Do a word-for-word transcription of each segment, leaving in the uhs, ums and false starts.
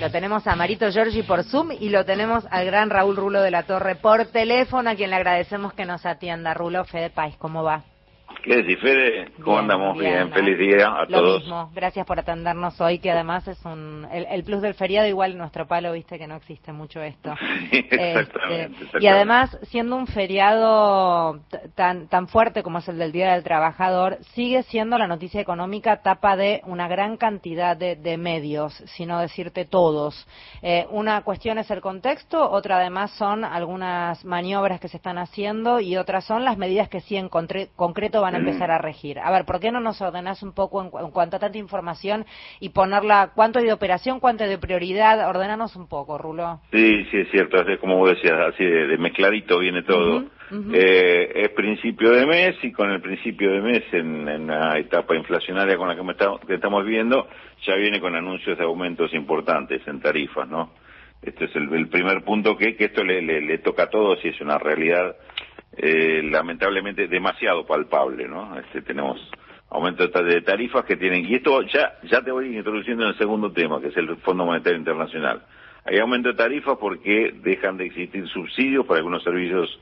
Lo tenemos a Marito Giorgi por Zoom y lo tenemos al gran Raúl Rulo de la Torre por teléfono, a quien le agradecemos que nos atienda. Rulo, Fede País, ¿cómo va? ¿Qué decís, Fede? ¿Cómo Bien, andamos? Bien, bien, feliz día a Lo todos. mismo, gracias por atendernos hoy, que además es un el, el plus del feriado, igual nuestro palo, viste que no existe mucho esto. Sí, exactamente, este, exactamente. Y además, siendo un feriado tan tan fuerte como es el del Día del Trabajador, sigue siendo la noticia económica tapa de una gran cantidad de, de medios, si no decirte todos. Eh, una cuestión es el contexto, otra además son algunas maniobras que se están haciendo y otras son las medidas que sí en contre, concreto van a empezar a regir. A ver, ¿por qué no nos ordenás un poco en, cu en cuanto a tanta información y ponerla, cuánto hay de operación, cuánto hay de prioridad? Ordenanos un poco, Rulo. Sí, sí, es cierto, es como vos decías, así de, de mezcladito viene todo. Uh-huh, uh-huh. Eh, es principio de mes y con el principio de mes en, en la etapa inflacionaria con la que, me está, que estamos viendo, ya viene con anuncios de aumentos importantes en tarifas, ¿no? Este es el, el primer punto que, que esto le, le, le toca a todos y es una realidad eh, lamentablemente demasiado palpable, ¿no? Este, tenemos aumento de tarifas que tienen, y esto ya ya te voy introduciendo en el segundo tema, que es el Fondo Monetario Internacional. Hay aumento de tarifas porque dejan de existir subsidios para algunos servicios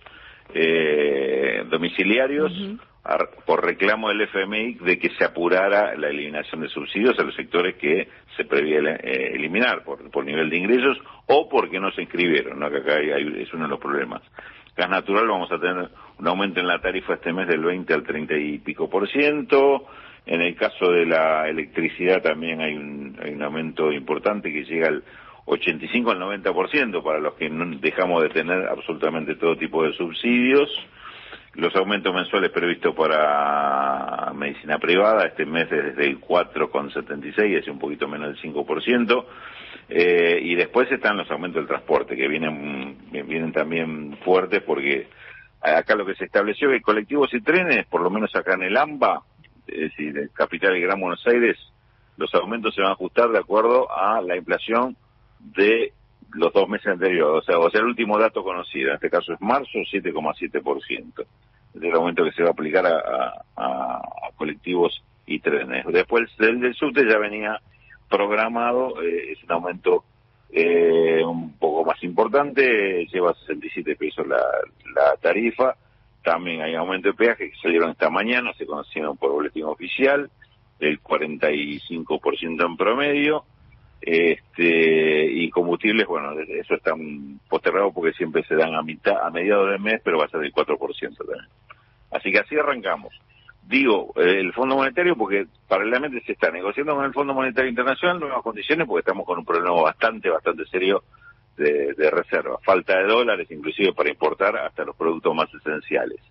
eh, domiciliarios, uh-huh, por reclamo del F M I de que se apurara la eliminación de subsidios a los sectores que se prevía eh, eliminar por, por nivel de ingresos o porque no se inscribieron, ¿no? Que acá hay, hay, es uno de los problemas. Gas natural, vamos a tener un aumento en la tarifa este mes del veinte al treinta y pico por ciento. En el caso de la electricidad también hay un, hay un aumento importante que llega al ochenta y cinco al noventa por ciento para los que no dejamos de tener absolutamente todo tipo de subsidios. Los aumentos mensuales previstos para medicina privada este mes es desde el cuatro coma setenta y seis, es un poquito menos del cinco por ciento. Eh, y después están los aumentos del transporte, que vienen vienen también fuertes, porque acá lo que se estableció es que colectivos y trenes, por lo menos acá en el AMBA, es decir, el capital y Gran Buenos Aires, los aumentos se van a ajustar de acuerdo a la inflación de los dos meses anteriores, o sea, o sea, el último dato conocido, en este caso es marzo, siete coma siete por ciento. Es el aumento que se va a aplicar a, a, a colectivos y trenes. Después el del subte ya venía programado, eh, es un aumento eh, un poco más importante, lleva sesenta y siete pesos la, la tarifa. También hay aumento de peaje que salieron esta mañana, se conocieron por boletín oficial, del cuarenta y cinco por ciento en promedio. Este, y combustibles, bueno, eso está postergado porque siempre se dan a mitad, a mediados del mes, pero va a ser del cuatro por ciento también. Así que así arrancamos. Digo, eh, el Fondo Monetario, porque paralelamente se está negociando con el Fondo Monetario Internacional nuevas condiciones, porque estamos con un problema bastante, bastante serio de, de reserva. Falta de dólares, inclusive para importar hasta los productos más esenciales.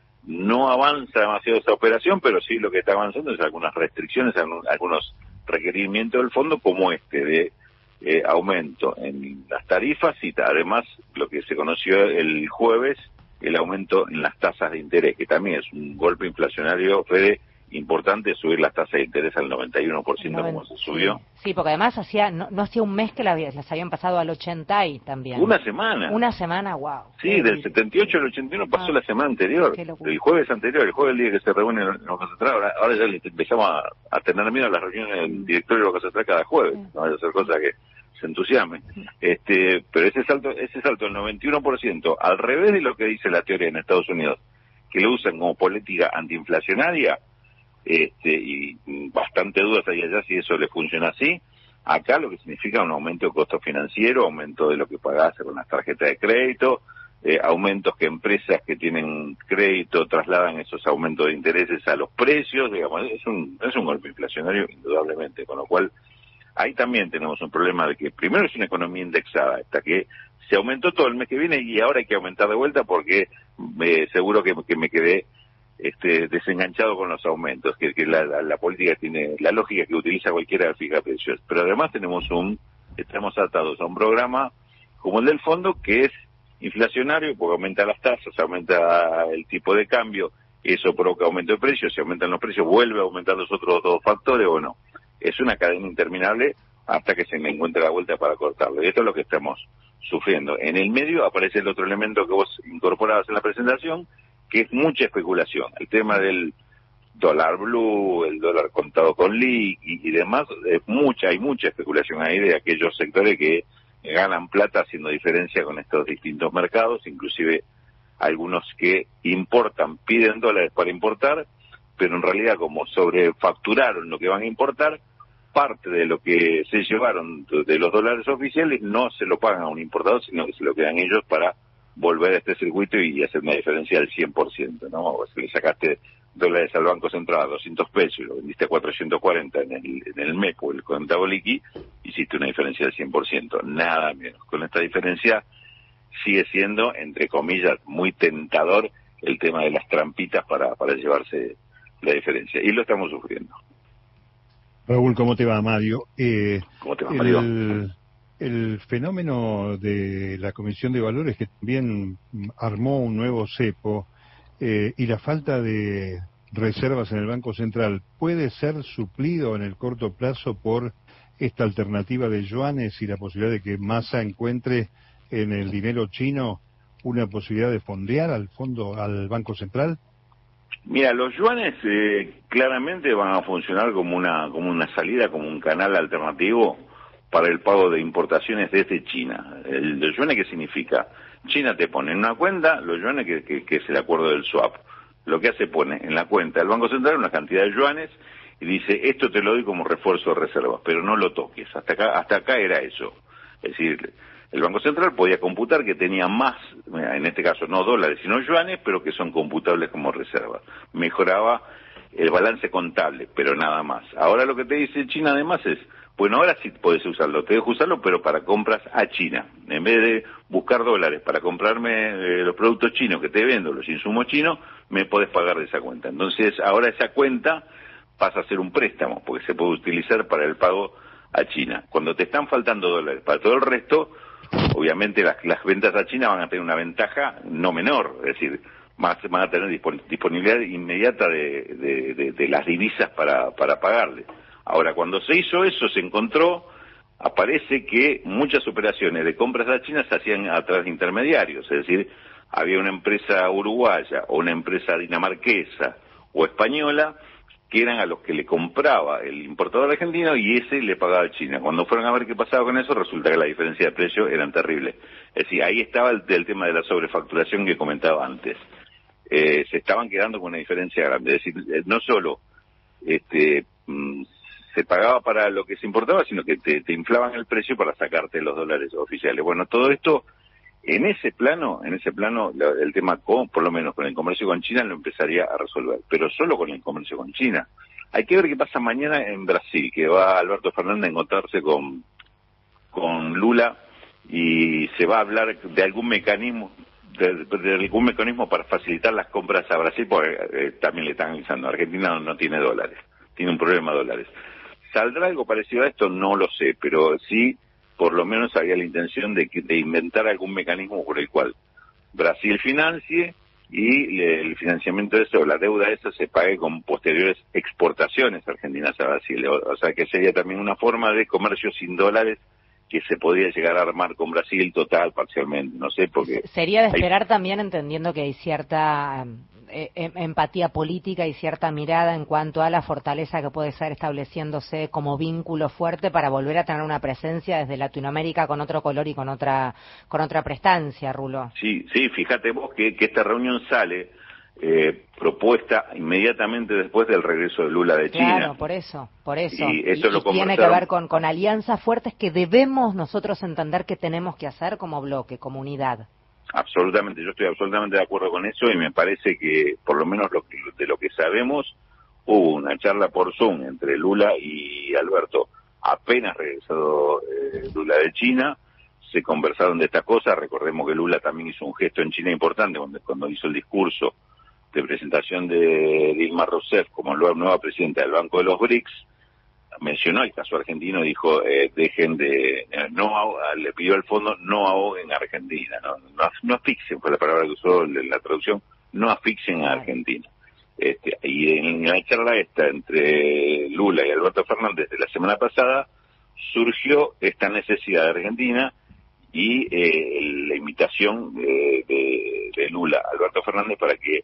No avanza demasiado esa operación, pero sí lo que está avanzando es algunas restricciones, algunos requerimientos del fondo, como este de eh, aumento en las tarifas y además lo que se conoció el jueves, el aumento en las tasas de interés, que también es un golpe inflacionario, Fede, importante, subir las tasas de interés al noventa y uno por ciento noventa, como se subió. Sí, sí, porque además hacía no, no hacía un mes que la, las habían pasado al ochenta y también. Una semana. Una semana, wow. Sí, del setenta y ocho al ochenta y uno pasó ah, la semana anterior, el jueves anterior, el jueves el día que se reúnen los concentrados. Ahora, ahora ya empezamos a, a tener miedo a las reuniones del directorio de los concentrados cada jueves, no vaya a ser cosa que se entusiasme. Este, pero ese salto, ese salto del noventa y uno por ciento, al revés de lo que dice la teoría en Estados Unidos, que lo usan como política antiinflacionaria, este, y bastante dudas hay allá si eso le funciona así. Acá lo que significa un aumento de costo financiero, aumento de lo que pagás con las tarjetas de crédito, eh, aumentos que empresas que tienen crédito trasladan esos aumentos de intereses a los precios, digamos, es un, es un golpe inflacionario indudablemente, con lo cual ahí también tenemos un problema de que primero es una economía indexada, hasta que se aumentó todo el mes que viene y ahora hay que aumentar de vuelta porque eh, seguro que, que me quedé este, desenganchado con los aumentos, que, que la, la, la política tiene, la lógica que utiliza cualquiera de fijar precios. Pero además tenemos un, estamos atados a un programa como el del fondo que es inflacionario porque aumenta las tasas, aumenta el tipo de cambio, eso provoca aumento de precios, si aumentan los precios vuelve a aumentar los otros dos factores, o no. Es una cadena interminable hasta que se me encuentre la vuelta para cortarlo. Y esto es lo que estamos sufriendo. En el medio aparece el otro elemento que vos incorporabas en la presentación, que es mucha especulación. El tema del dólar blue, el dólar contado con liqui y, y demás. Eh, mucha, hay mucha especulación ahí de aquellos sectores que ganan plata haciendo diferencia con estos distintos mercados, inclusive algunos que importan, piden dólares para importar, pero en realidad como sobrefacturaron lo que van a importar, parte de lo que se llevaron de los dólares oficiales no se lo pagan a un importador, sino que se lo quedan ellos para volver a este circuito y hacer una diferencia del cien por ciento, ¿no? O si le sacaste dólares al Banco Central a doscientos pesos y lo vendiste a cuatrocientos cuarenta en el, en el M E P o el contado liqui, hiciste una diferencia del cien por ciento, nada menos. Con esta diferencia sigue siendo, entre comillas, muy tentador el tema de las trampitas para, para llevarse la diferencia, y lo estamos sufriendo. Raúl, ¿cómo te va, Mario? Eh, ¿Cómo te va, Mario? El, el fenómeno de la Comisión de Valores, que también armó un nuevo cepo, eh, y la falta de reservas en el Banco Central, ¿puede ser suplido en el corto plazo por esta alternativa de yuanes y la posibilidad de que Massa encuentre en el dinero chino una posibilidad de fondear al fondo, al Banco Central? Mira, los yuanes eh, claramente van a funcionar como una como una salida, como un canal alternativo para el pago de importaciones desde China. ¿El, el yuan qué significa? China te pone en una cuenta los yuanes, que, que, que es el acuerdo del swap. Lo que hace, pone en la cuenta del Banco Central una cantidad de yuanes y dice, esto te lo doy como refuerzo de reservas, pero no lo toques. Hasta acá, hasta acá era eso. Es decir, el Banco Central podía computar que tenía más, en este caso no dólares, sino yuanes, pero que son computables como reserva. Mejoraba el balance contable, pero nada más. Ahora lo que te dice China además es, bueno, ahora sí podés usarlo, te dejo usarlo, pero para compras a China. En vez de buscar dólares para comprarme eh, los productos chinos que te vendo, los insumos chinos, me podés pagar de esa cuenta. Entonces, ahora esa cuenta pasa a ser un préstamo, porque se puede utilizar para el pago a China. Cuando te están faltando dólares para todo el resto, obviamente las, las ventas a China van a tener una ventaja no menor, es decir, van a, van a tener disponibilidad inmediata de, de, de, de las divisas para, para pagarle. Ahora, cuando se hizo eso, se encontró, aparece que muchas operaciones de compras a China se hacían a través de intermediarios, es decir, había una empresa uruguaya o una empresa dinamarquesa o española que eran a los que le compraba el importador argentino y ese le pagaba a China. Cuando fueron a ver qué pasaba con eso, resulta que la diferencia de precio eran terribles. Es decir, ahí estaba el, el tema de la sobrefacturación que comentaba antes. Eh, se estaban quedando con una diferencia grande. Es decir, no solo este, mm, se pagaba para lo que se importaba, sino que te, te inflaban el precio para sacarte los dólares oficiales. Bueno, todo esto, en ese plano, en ese plano, el tema con, por lo menos con el comercio con China lo empezaría a resolver, pero solo con el comercio con China. Hay que ver qué pasa mañana en Brasil, que va Alberto Fernández a encontrarse con, con Lula y se va a hablar de algún mecanismo, de, de algún mecanismo para facilitar las compras a Brasil, porque eh, también le están avisando, Argentina no, no tiene dólares, tiene un problema de dólares. ¿Saldrá algo parecido a esto? No lo sé, pero sí, por lo menos había la intención de, de inventar algún mecanismo por el cual Brasil financie y el financiamiento de eso, o la deuda de eso, se pague con posteriores exportaciones argentinas a Brasil. O sea que sería también una forma de comercio sin dólares que se podría llegar a armar con Brasil total, parcialmente, no sé, porque... Sería de esperar hay... también, entendiendo que hay cierta eh, empatía política y cierta mirada en cuanto a la fortaleza que puede estar estableciéndose como vínculo fuerte para volver a tener una presencia desde Latinoamérica con otro color y con otra con otra prestancia, Rulo. Sí, sí, fíjate vos que, que esta reunión sale eh, propuesta inmediatamente después del regreso de Lula de China. Claro, por eso, por eso. Y, eso y, lo y tiene que ver con, con alianzas fuertes que debemos nosotros entender que tenemos que hacer como bloque, como unidad. Absolutamente, yo estoy absolutamente de acuerdo con eso y me parece que, por lo menos lo que, de lo que sabemos, hubo una charla por Zoom entre Lula y Alberto, apenas regresado eh, Lula de China, se conversaron de estas cosas. Recordemos que Lula también hizo un gesto en China importante cuando, cuando hizo el discurso de presentación de Dilma Rousseff como nueva presidenta del Banco de los B R I C S, mencionó el caso argentino, dijo, eh, dejen de, eh, no le pidió al fondo, no ahoguen a Argentina, no, no, no asfixien, fue la palabra que usó en la traducción, no asfixien a Argentina. Este, y en la charla esta entre Lula y Alberto Fernández de la semana pasada, surgió esta necesidad de Argentina y eh, la invitación de, de, de Lula a Alberto Fernández para que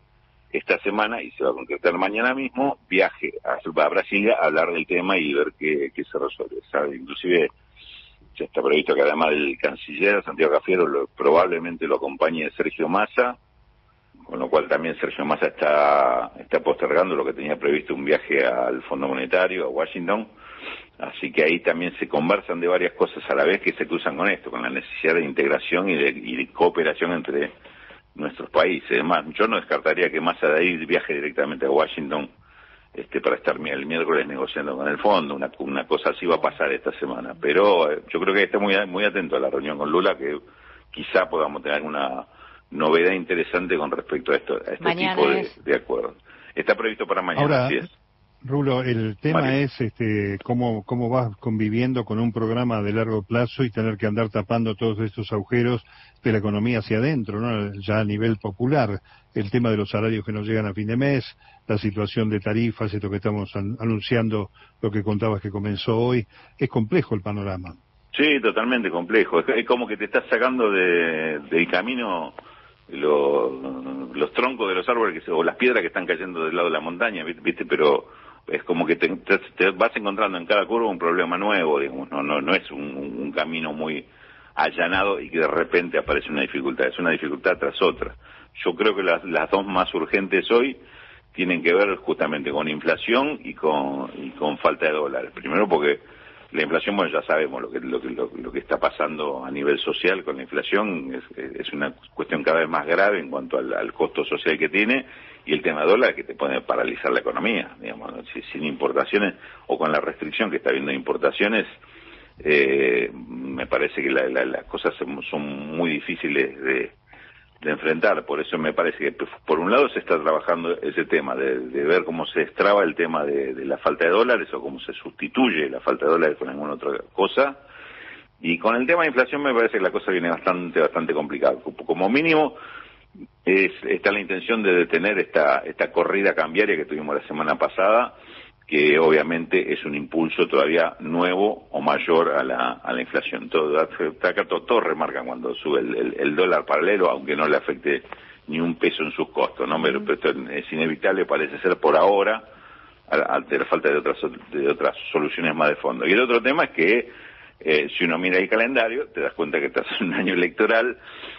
esta semana, y se va a concretar mañana mismo, viaje a, a Brasil a hablar del tema y ver qué, qué se resuelve, ¿sabe? Inclusive ya está previsto que además el canciller Santiago Cafiero lo, probablemente lo acompañe Sergio Massa, con lo cual también Sergio Massa está, está postergando lo que tenía previsto un viaje al Fondo Monetario, a Washington, así que ahí también se conversan de varias cosas a la vez que se cruzan con esto, con la necesidad de integración y de, y de cooperación entre nuestros países. Además, yo no descartaría que Massa de ahí viaje directamente a Washington este para estar el miércoles negociando con el fondo, una, una cosa así va a pasar esta semana, pero eh, yo creo que está muy, muy atento a la reunión con Lula, que quizá podamos tener alguna novedad interesante con respecto a esto, a este mañana tipo de, es... de acuerdos. Está previsto para mañana, Ahora, así es. Rulo, el tema Mario. es este, cómo, cómo vas conviviendo con un programa de largo plazo y tener que andar tapando todos estos agujeros de la economía hacia adentro, ¿no? Ya a nivel popular, el tema de los salarios que nos llegan a fin de mes, la situación de tarifas, esto que estamos an- anunciando, lo que contabas que comenzó hoy, es complejo el panorama. Sí, totalmente complejo. Es, es como que te estás sacando de, del camino lo, los troncos de los árboles que se, o las piedras que están cayendo del lado de la montaña, ¿viste? Pero es como que te, te, te vas encontrando en cada curva un problema nuevo, digamos. No, no, no es un, un camino muy allanado y que de repente aparece una dificultad, es una dificultad tras otra. Yo creo que las, las dos más urgentes hoy tienen que ver justamente con inflación y con, y con falta de dólares. Primero porque la inflación, bueno, ya sabemos lo que, lo que, lo, lo que está pasando a nivel social con la inflación, es, es una cuestión cada vez más grave en cuanto al, al costo social que tiene, y el tema dólar que te puede paralizar la economía, digamos, ¿no? Si, sin importaciones o con la restricción que está habiendo de importaciones, eh, me parece que la, la, las cosas son, son muy difíciles de, de enfrentar. Por eso me parece que por un lado se está trabajando ese tema de, de ver cómo se destraba el tema de, de la falta de dólares o cómo se sustituye la falta de dólares con alguna otra cosa, y con el tema de inflación me parece que la cosa viene bastante bastante complicada. Como mínimo es, está la intención de detener esta esta corrida cambiaria que tuvimos la semana pasada, que obviamente es un impulso todavía nuevo o mayor a la a la inflación. Todo, acá todos todo remarcan cuando sube el, el, el dólar paralelo, aunque no le afecte ni un peso en sus costos, ¿no? Pero, pero esto es inevitable, parece ser por ahora, ante la falta de otras de otras soluciones más de fondo. Y el otro tema es que eh, si uno mira el calendario, te das cuenta que estás en un año electoral,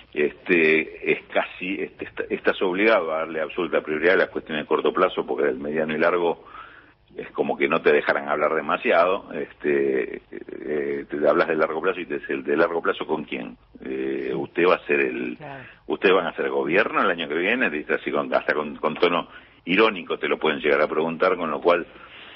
este es casi, este, estás obligado a darle absoluta prioridad a las cuestiones de corto plazo, porque del mediano y largo es como que no te dejaran hablar demasiado. Este eh, te hablas de largo plazo y te dice, ¿el de largo plazo con quién? Eh, usted va a ser el, claro. Ustedes van a ser gobierno el año que viene, dice así con, hasta con, con tono irónico te lo pueden llegar a preguntar, con lo cual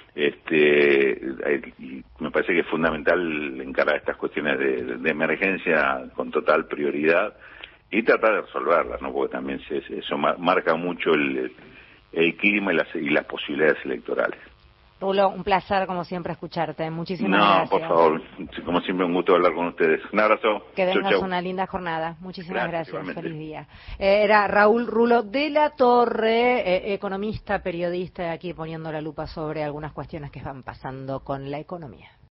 este me parece que es fundamental encarar estas cuestiones de, de, de emergencia con total prioridad y tratar de resolverlas, ¿no? Porque también se, eso marca mucho el, el clima y las, y las posibilidades electorales. Rulo, un placer como siempre escucharte. Muchísimas no, gracias. No, por favor, como siempre un gusto hablar con ustedes. Un abrazo. Que tengas chau, chau. una linda jornada. Muchísimas gracias. gracias. Feliz día. Eh, era Raúl Rulo de la Torre, eh, economista, periodista, aquí poniendo la lupa sobre algunas cuestiones que van pasando con la economía.